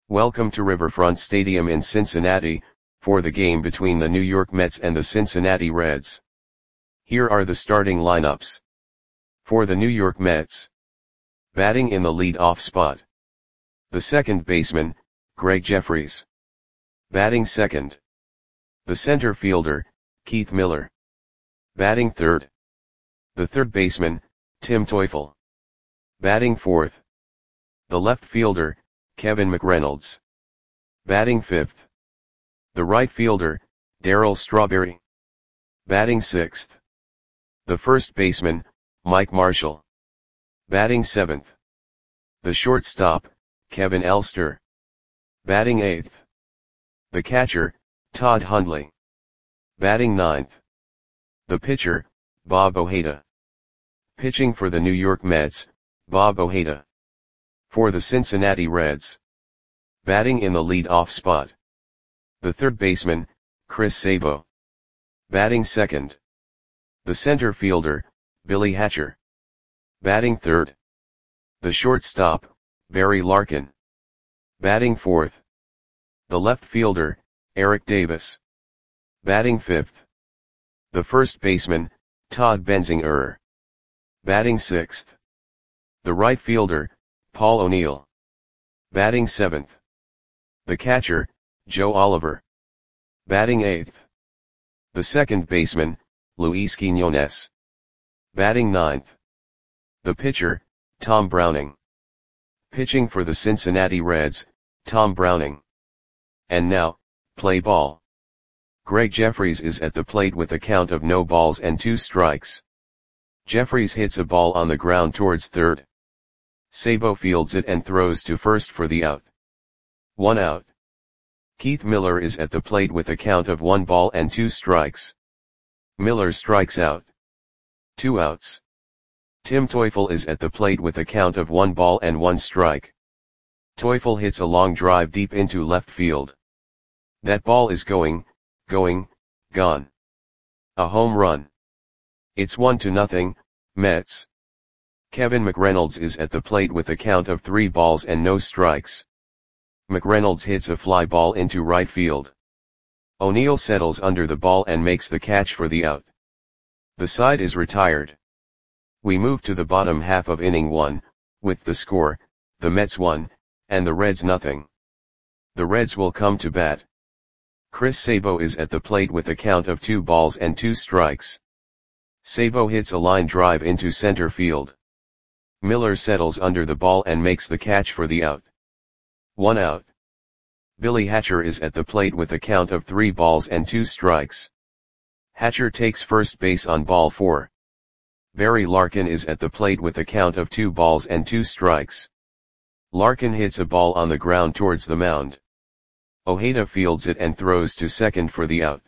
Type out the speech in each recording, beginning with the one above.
Welcome to Riverfront Stadium in Cincinnati, for the game between the New York Mets and the Cincinnati Reds. Here are the starting lineups. For the New York Mets. Batting in the lead-off spot. The second baseman, Gregg Jefferies. Batting second. The center fielder, Keith Miller. Batting third. The third baseman, Tim Teufel. Batting fourth. The left fielder, Kevin McReynolds. Batting fifth. The right fielder, Darryl Strawberry. Batting sixth. The first baseman, Mike Marshall. Batting seventh. The shortstop, Kevin Elster. Batting eighth. The catcher, Todd Hundley. Batting ninth. The pitcher, Bob Ojeda. Pitching for the New York Mets, Bob Ojeda. For the Cincinnati Reds. Batting in the lead-off spot. The third baseman, Chris Sabo. Batting second. The center fielder, Billy Hatcher. Batting third. The shortstop, Barry Larkin. Batting fourth. The left fielder, Eric Davis. Batting fifth. The first baseman, Todd Benzinger. Batting sixth. The right fielder, Paul O'Neill. Batting seventh. The catcher, Joe Oliver. Batting eighth. The second baseman, Luis Quiñones. Batting ninth. The pitcher, Tom Browning. Pitching for the Cincinnati Reds, Tom Browning. And now, play ball. Gregg Jefferies is at the plate with a count of no balls and 2 strikes. Jefferies hits a ball on the ground towards third. Sabo fields it and throws to first for the out. 1 out. Keith Miller is at the plate with a count of 1 ball and 2 strikes. Miller strikes out. 2 outs. Tim Teufel is at the plate with a count of 1 ball and 1 strike. Teufel hits a long drive deep into left field. That ball is gone. A home run. It's 1-0, Mets. Kevin McReynolds is at the plate with a count of 3 balls and no strikes. McReynolds hits a fly ball into right field. O'Neill settles under the ball and makes the catch for the out. The side is retired. We move to the bottom half of inning 1, with the score, the Mets 1, and the Reds 0. The Reds will come to bat. Chris Sabo is at the plate with a count of 2 balls and 2 strikes. Sabo hits a line drive into center field. Miller settles under the ball and makes the catch for the out. 1 out. Billy Hatcher is at the plate with a count of 3 balls and 2 strikes. Hatcher takes first base on ball 4. Barry Larkin is at the plate with a count of 2 balls and 2 strikes. Larkin hits a ball on the ground towards the mound. Ojeda fields it and throws to second for the out.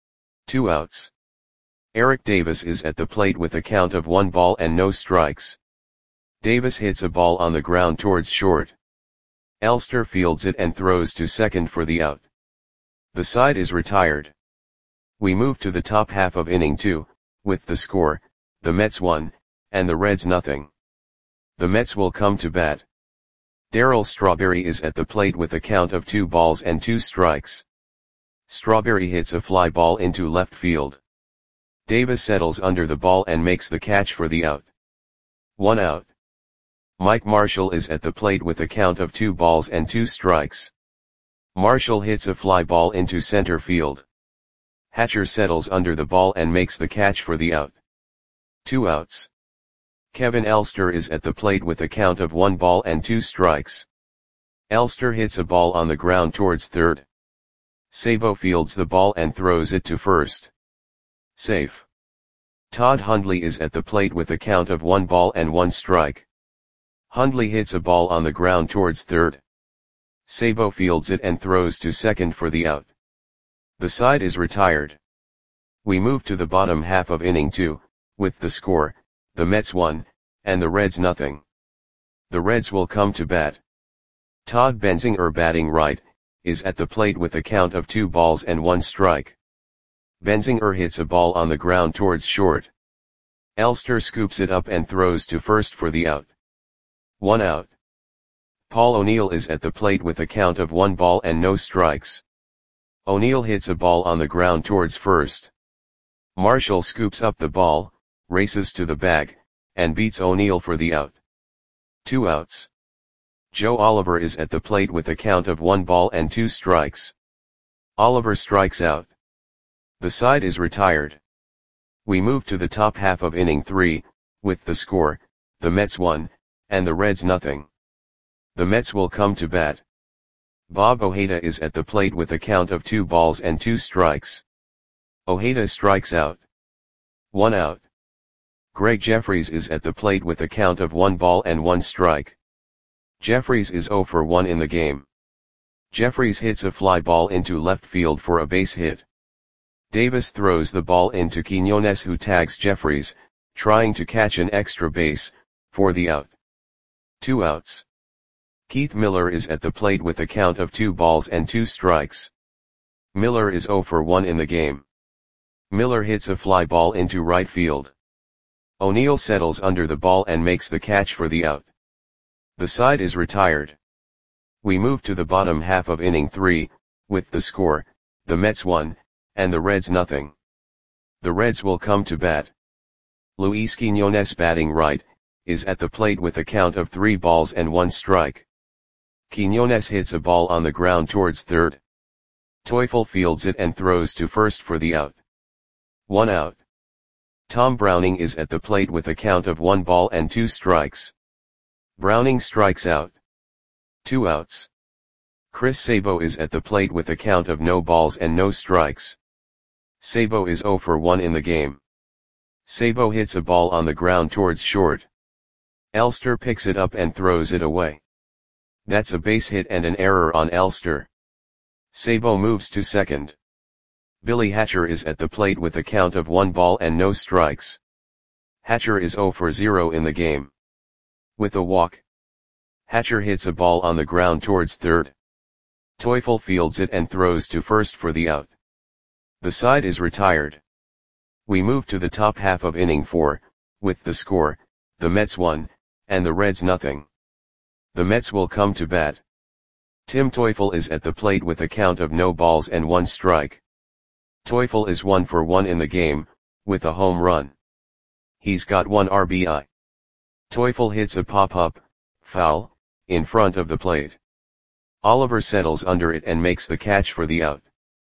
2 outs. Eric Davis is at the plate with a count of 1 ball and no strikes. Davis hits a ball on the ground towards short. Elster fields it and throws to second for the out. The side is retired. We move to the top half of inning 2, with the score, the Mets 1, and the Reds 0. The Mets will come to bat. Darryl Strawberry is at the plate with a count of 2 balls and 2 strikes. Strawberry hits a fly ball into left field. Davis settles under the ball and makes the catch for the out. 1 out. Mike Marshall is at the plate with a count of 2 balls and 2 strikes. Marshall hits a fly ball into center field. Hatcher settles under the ball and makes the catch for the out. 2 outs. Kevin Elster is at the plate with a count of 1 ball and 2 strikes. Elster hits a ball on the ground towards third. Sabo fields the ball and throws it to first. Safe. Todd Hundley is at the plate with a count of 1 ball and 1 strike. Hundley hits a ball on the ground towards third. Sabo fields it and throws to second for the out. The side is retired. We move to the bottom half of inning 2, with the score, the Mets 1, and the Reds 0. The Reds will come to bat. Todd Benzinger batting right, is at the plate with a count of 2 balls and 1 strike. Benzinger hits a ball on the ground towards short. Elster scoops it up and throws to first for the out. 1 out. Paul O'Neill is at the plate with a count of 1 ball and no strikes. O'Neill hits a ball on the ground towards first. Marshall scoops up the ball, races to the bag, and beats O'Neill for the out. 2 outs. Joe Oliver is at the plate with a count of 1 ball and 2 strikes. Oliver strikes out. The side is retired. We move to the top half of inning 3, with the score, the Mets 1, and the Reds nothing. The Mets will come to bat. Bob Ojeda is at the plate with a count of 2 balls and 2 strikes. Ojeda strikes out. 1 out. Greg Jeffries is at the plate with a count of 1 ball and 1 strike. Jeffries is 0 for 1 in the game. Jeffries hits a fly ball into left field for a base hit. Davis throws the ball into Quiñones, who tags Jeffries, trying to catch an extra base, for the out. 2 outs. Keith Miller is at the plate with a count of 2 balls and 2 strikes. Miller is 0 for 1 in the game. Miller hits a fly ball into right field. O'Neill settles under the ball and makes the catch for the out. The side is retired. We move to the bottom half of inning 3, with the score, the Mets 1, and the Reds nothing. The Reds will come to bat. Luis Quiñones, batting right, is at the plate with a count of 3 balls and 1 strike. Quiñones hits a ball on the ground towards third. Teufel fields it and throws to first for the out. 1 out. Tom Browning is at the plate with a count of 1 ball and 2 strikes. Browning strikes out. 2 outs. Chris Sabo is at the plate with a count of no balls and no strikes. Sabo is 0 for 1 in the game. Sabo hits a ball on the ground towards short. Elster picks it up and throws it away. That's a base hit and an error on Elster. Sabo moves to second. Billy Hatcher is at the plate with a count of 1 ball and no strikes. Hatcher is 0 for 0 in the game. With a walk, Hatcher hits a ball on the ground towards third. Teufel fields it and throws to first for the out. The side is retired. We move to the top half of inning 4, with the score, the Mets 1, and the Reds nothing. The Mets will come to bat. Tim Teufel is at the plate with a count of no balls and 1 strike. Teufel is 1 for 1 in the game, with a home run. He's got 1 RBI. Teufel hits a pop-up, foul, in front of the plate. Oliver settles under it and makes the catch for the out.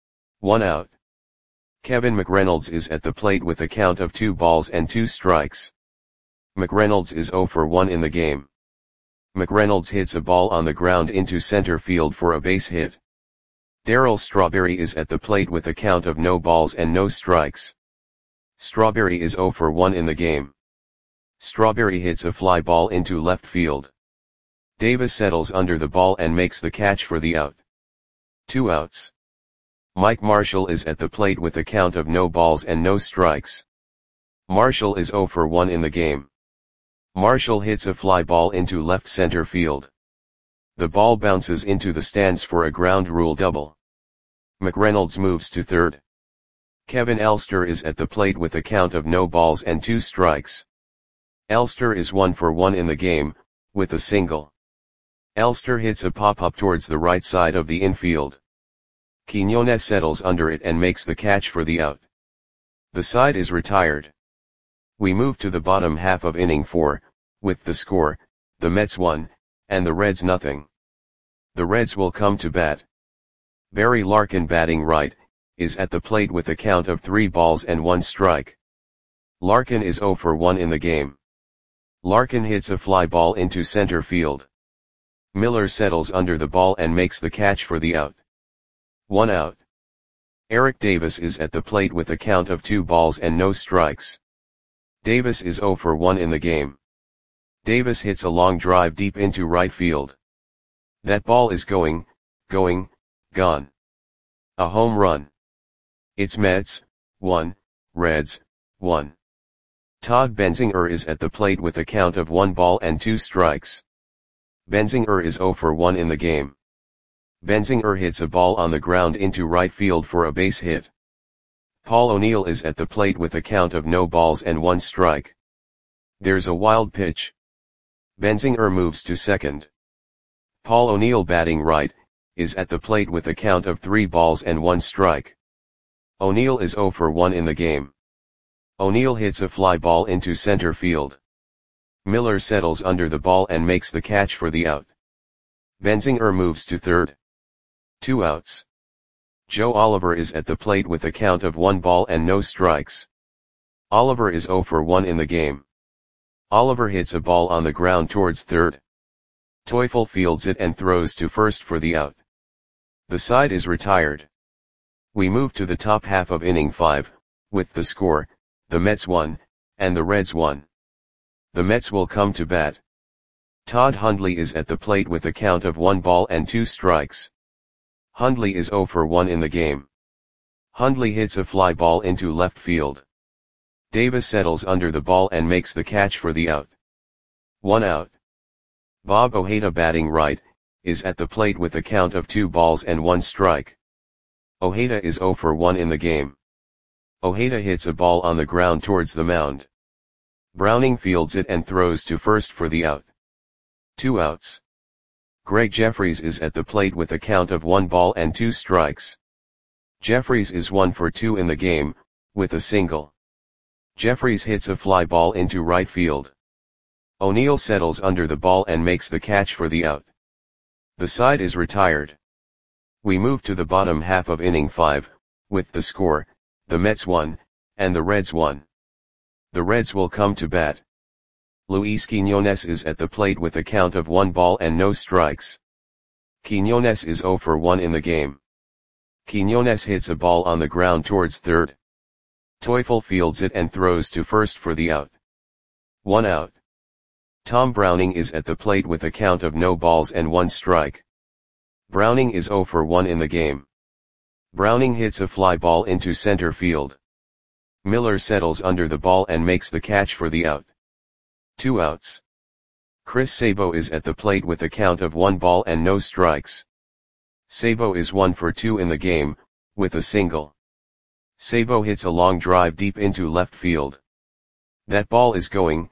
1 out. Kevin McReynolds is at the plate with a count of 2 balls and 2 strikes. McReynolds is 0 for 1 in the game. McReynolds hits a ball on the ground into center field for a base hit. Darryl Strawberry is at the plate with a count of no balls and no strikes. Strawberry is 0 for 1 in the game. Strawberry hits a fly ball into left field. Davis settles under the ball and makes the catch for the out. 2 outs. Mike Marshall is at the plate with a count of no balls and no strikes. Marshall is 0 for 1 in the game. Marshall hits a fly ball into left center field. The ball bounces into the stands for a ground rule double. McReynolds moves to third. Kevin Elster is at the plate with a count of no balls and 2 strikes. Elster is 1 for 1 in the game, with a single. Elster hits a pop-up towards the right side of the infield. Quiñones settles under it and makes the catch for the out. The side is retired. We move to the bottom half of inning 4, with the score, the Mets 1, and the Reds nothing. The Reds will come to bat. Barry Larkin, batting right, is at the plate with a count of 3 balls and 1 strike. Larkin is 0 for 1 in the game. Larkin hits a fly ball into center field. Miller settles under the ball and makes the catch for the out. 1 out. Eric Davis is at the plate with a count of 2 balls and no strikes. Davis is 0 for 1 in the game. Davis hits a long drive deep into right field. That ball is gone. A home run. It's Mets 1, Reds 1. Todd Benzinger is at the plate with a count of 1 ball and 2 strikes. Benzinger is 0 for 1 in the game. Benzinger hits a ball on the ground into right field for a base hit. Paul O'Neill is at the plate with a count of no balls and 1 strike. There's a wild pitch. Benzinger moves to second. Paul O'Neill batting right, is at the plate with a count of 3 balls and 1 strike. O'Neill is 0 for 1 in the game. O'Neill hits a fly ball into center field. Miller settles under the ball and makes the catch for the out. Benzinger moves to third. 2 outs. Joe Oliver is at the plate with a count of 1 ball and no strikes. Oliver is 0 for 1 in the game. Oliver hits a ball on the ground towards third. Teufel fields it and throws to first for the out. The side is retired. We move to the top half of inning 5, with the score, the Mets 1, and the Reds 1. The Mets will come to bat. Todd Hundley is at the plate with a count of 1 ball and 2 strikes. Hundley is 0 for 1 in the game. Hundley hits a fly ball into left field. Davis settles under the ball and makes the catch for the out. 1 out. Bob Ojeda batting right, is at the plate with a count of 2 balls and 1 strike. Ojeda is 0 for 1 in the game. Ojeda hits a ball on the ground towards the mound. Browning fields it and throws to first for the out. 2 outs. Greg Jeffries is at the plate with a count of 1 ball and 2 strikes. Jeffries is 1 for 2 in the game, with a single. Jeffries hits a fly ball into right field. O'Neill settles under the ball and makes the catch for the out. The side is retired. We move to the bottom half of inning 5, with the score, the Mets 1, and the Reds 1. The Reds will come to bat. Luis Quiñones is at the plate with a count of 1 ball and no strikes. Quiñones is 0 for 1 in the game. Quiñones hits a ball on the ground towards third. Teufel fields it and throws to first for the out. 1 out. Tom Browning is at the plate with a count of no balls and 1 strike. Browning is 0 for 1 in the game. Browning hits a fly ball into center field. Miller settles under the ball and makes the catch for the out. 2 outs. Chris Sabo is at the plate with a count of 1 ball and no strikes. Sabo is 1 for 2 in the game, with a single. Sabo hits a long drive deep into left field. That ball is going,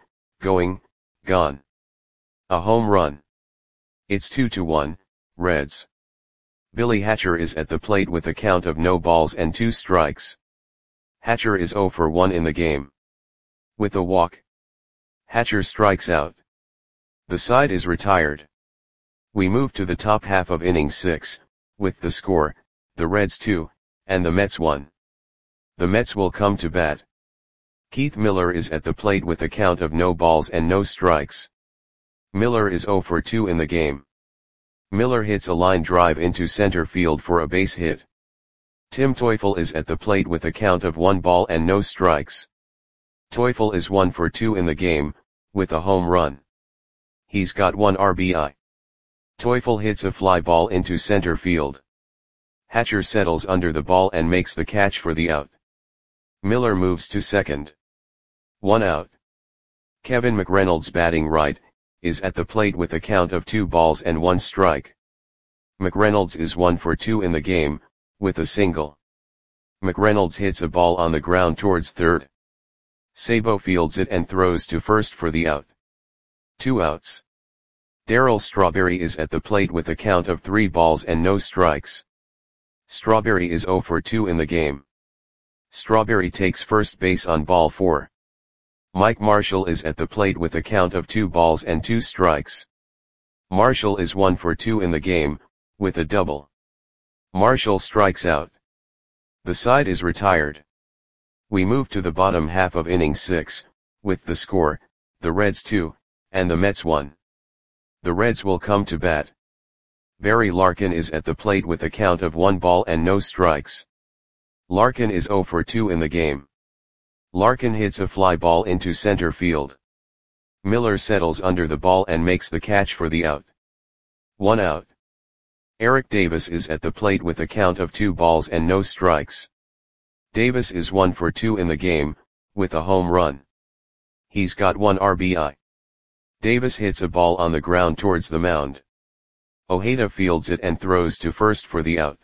gone. A home run. It's 2-1, Reds. Billy Hatcher is at the plate with a count of no balls and 2 strikes. Hatcher is 0 for 1 in the game. With a walk. Hatcher strikes out. The side is retired. We move to the top half of inning 6, with the score, the Reds 2, and the Mets 1. The Mets will come to bat. Keith Miller is at the plate with a count of no balls and no strikes. Miller is 0 for 2 in the game. Miller hits a line drive into center field for a base hit. Tim Teufel is at the plate with a count of 1 ball and no strikes. Teufel is 1 for 2 in the game, with a home run. He's got 1 RBI. Teufel hits a fly ball into center field. Hatcher settles under the ball and makes the catch for the out. Miller moves to second. 1 out. Kevin McReynolds batting right, is at the plate with a count of 2 balls and 1 strike. McReynolds is 1 for 2 in the game, with a single. McReynolds hits a ball on the ground towards third. Sabo fields it and throws to first for the out. 2 outs. Darryl Strawberry is at the plate with a count of 3 balls and no strikes. Strawberry is 0 for 2 in the game. Strawberry takes first base on ball 4. Mike Marshall is at the plate with a count of 2 balls and 2 strikes. Marshall is 1 for 2 in the game, with a double. Marshall strikes out. The side is retired. We move to the bottom half of inning 6, with the score, the Reds 2, and the Mets 1. The Reds will come to bat. Barry Larkin is at the plate with a count of 1 ball and no strikes. Larkin is 0 for 2 in the game. Larkin hits a fly ball into center field. Miller settles under the ball and makes the catch for the out. 1 out. Eric Davis is at the plate with a count of 2 balls and no strikes. Davis is 1 for 2 in the game, with a home run. He's got 1 RBI. Davis hits a ball on the ground towards the mound. Ojeda fields it and throws to first for the out.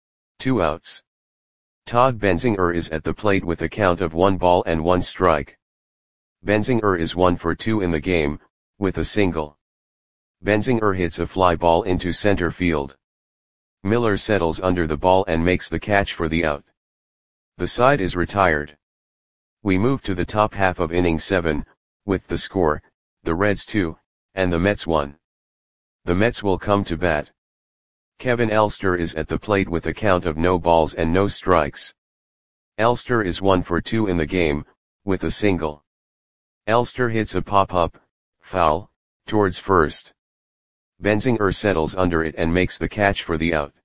2 outs. Todd Benzinger is at the plate with a count of 1 ball and 1 strike. Benzinger is 1 for 2 in the game, with a single. Benzinger hits a fly ball into center field. Miller settles under the ball and makes the catch for the out. The side is retired. We move to the top half of inning 7, with the score, the Reds 2, and the Mets 1. The Mets will come to bat. Kevin Elster is at the plate with a count of no balls and no strikes. Elster is 1 for 2 in the game, with a single. Elster hits a pop-up, foul, towards first. Benzinger settles under it and makes the catch for the out.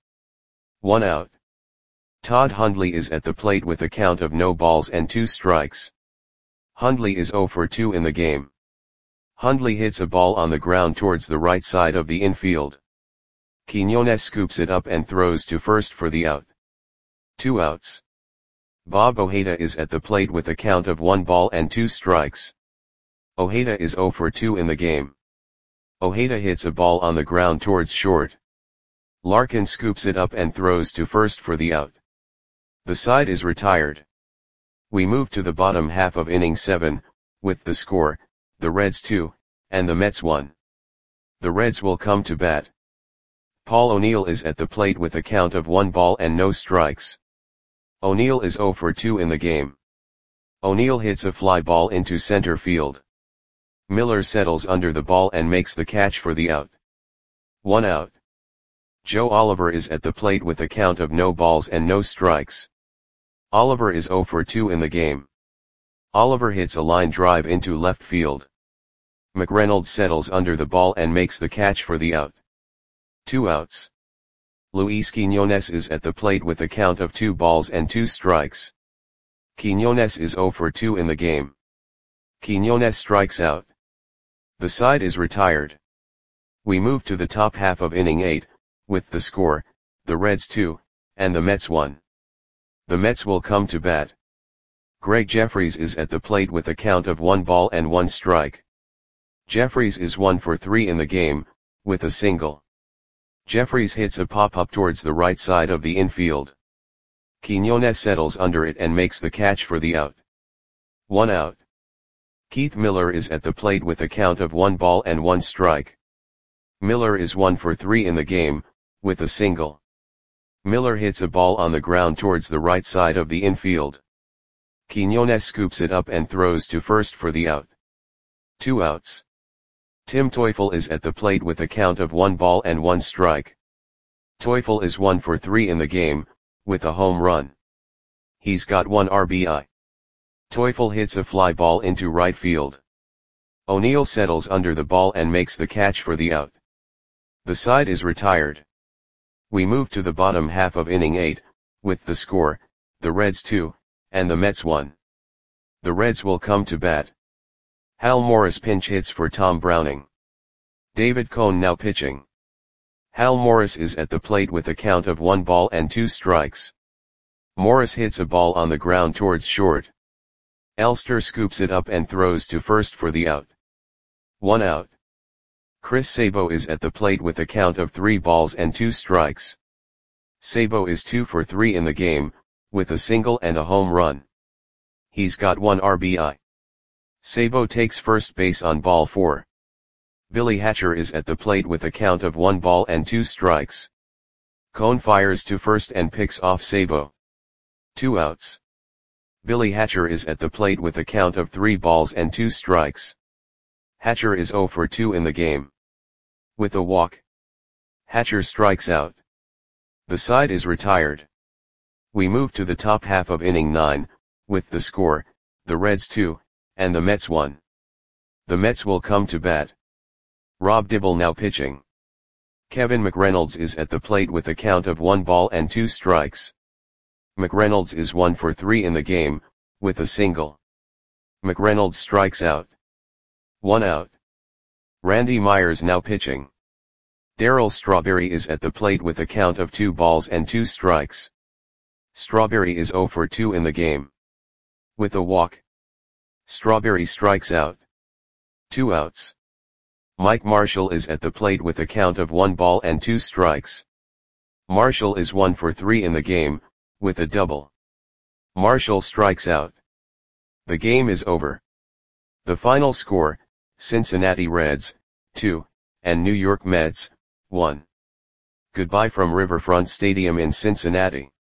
1 out. Todd Hundley is at the plate with a count of no balls and 2 strikes. Hundley is 0 for 2 in the game. Hundley hits a ball on the ground towards the right side of the infield. Quiñones scoops it up and throws to first for the out. 2 outs. Bob Ojeda is at the plate with a count of 1 ball and 2 strikes. Ojeda is 0 for 2 in the game. Ojeda hits a ball on the ground towards short. Larkin scoops it up and throws to first for the out. The side is retired. We move to the bottom half of inning 7, with the score, the Reds 2, and the Mets 1. The Reds will come to bat. Paul O'Neill is at the plate with a count of 1 ball and no strikes. O'Neill is 0 for 2 in the game. O'Neill hits a fly ball into center field. Miller settles under the ball and makes the catch for the out. 1 out. Joe Oliver is at the plate with a count of no balls and no strikes. Oliver is 0 for 2 in the game. Oliver hits a line drive into left field. McReynolds settles under the ball and makes the catch for the out. 2 outs. Luis Quiñones is at the plate with a count of 2 balls and 2 strikes. Quiñones is 0 for 2 in the game. Quiñones strikes out. The side is retired. We move to the top half of inning 8, with the score, the Reds 2, and the Mets 1. The Mets will come to bat. Greg Jeffries is at the plate with a count of 1 ball and 1 strike. Jeffries is 1 for 3 in the game, with a single. Jeffries hits a pop-up towards the right side of the infield. Quiñones settles under it and makes the catch for the out. 1 out. Keith Miller is at the plate with a count of 1 ball and 1 strike. Miller is 1 for 3 in the game, with a single. Miller hits a ball on the ground towards the right side of the infield. Quiñones scoops it up and throws to first for the out. 2 outs. Tim Teufel is at the plate with a count of 1 ball and 1 strike. Teufel is 1 for 3 in the game, with a home run. He's got 1 RBI. Teufel hits a fly ball into right field. O'Neill settles under the ball and makes the catch for the out. The side is retired. We move to the bottom half of inning 8, with the score, the Reds 2, and the Mets 1. The Reds will come to bat. Hal Morris pinch hits for Tom Browning. David Cone now pitching. Hal Morris is at the plate with a count of 1 ball and 2 strikes. Morris hits a ball on the ground towards short. Elster scoops it up and throws to first for the out. 1 out. Chris Sabo is at the plate with a count of 3 balls and 2 strikes. Sabo is 2 for 3 in the game, with a single and a home run. He's got 1 RBI. Sabo takes first base on ball 4. Billy Hatcher is at the plate with a count of 1 ball and 2 strikes. Cone fires to first and picks off Sabo. 2 outs. Billy Hatcher is at the plate with a count of 3 balls and 2 strikes. Hatcher is 0 for 2 in the game. With a walk, Hatcher strikes out. The side is retired. We move to the top half of inning 9, with the score, the Reds 2, and the Mets 1. The Mets will come to bat. Rob Dibble now pitching. Kevin McReynolds is at the plate with a count of 1 ball and 2 strikes. McReynolds is 1 for 3 in the game, with a single. McReynolds strikes out. 1 out. Randy Myers now pitching. Darryl Strawberry is at the plate with a count of 2 balls and 2 strikes. Strawberry is 0 for 2 in the game. With a walk, Strawberry strikes out. 2 outs. Mike Marshall is at the plate with a count of 1 ball and 2 strikes. Marshall is 1 for 3 in the game, with a double. Marshall strikes out. The game is over. The final score, Cincinnati Reds, 2, and New York Mets, 1. Goodbye from Riverfront Stadium in Cincinnati.